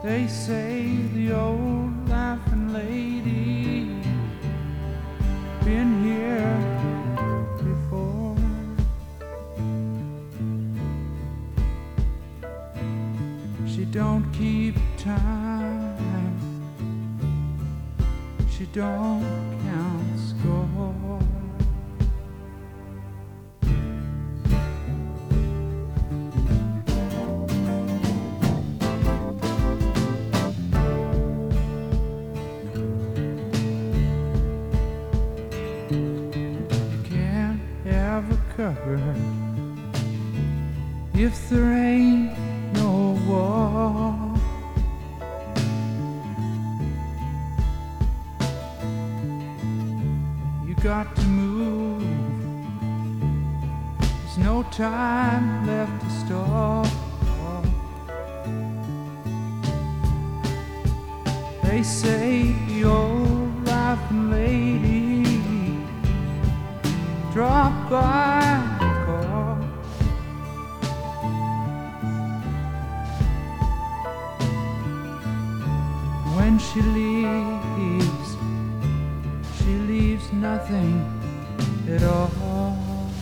They say the old laughing lady been here before. She don't keep time, she don't count score. If there ain't no war, you got to move. There's no time left to stop. They say the old laughing lady dropped by. When she leaves nothing at all.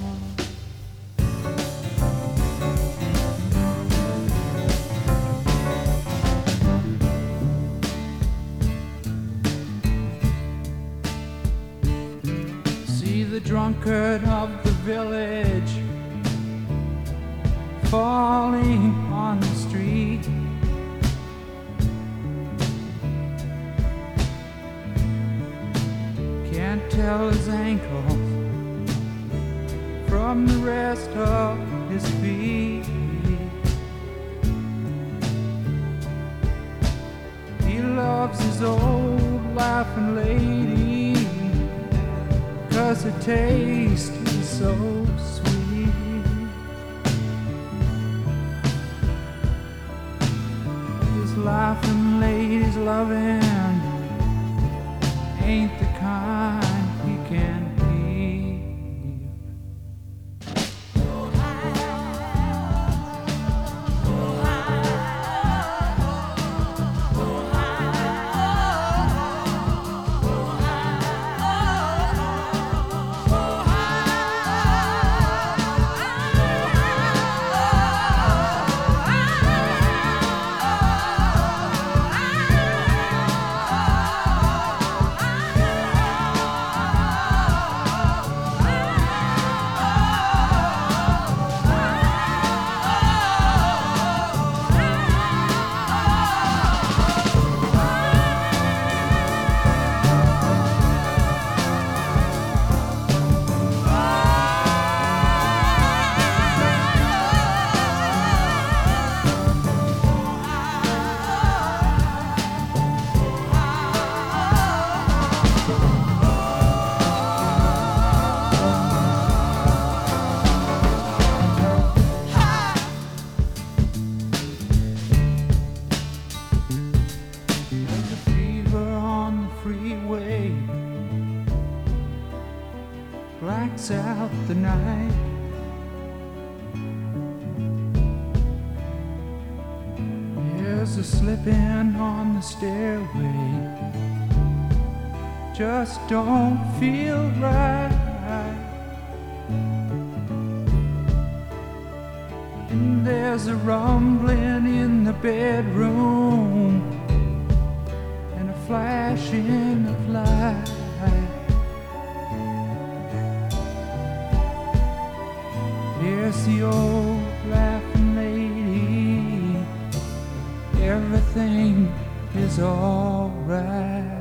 See the drunkard of the village falling on the street. Can't tell his ankles from the rest of his feet. He loves his old laughing lady 'cause her taste is so sweet. His laughing lady's loving ain't the kind he can be. Blacks out the night. There's a slipping on the stairway, just don't feel right. And there's a rumbling in the bedroom and a flashing of light. Here's the old laughing lady, everything is alright.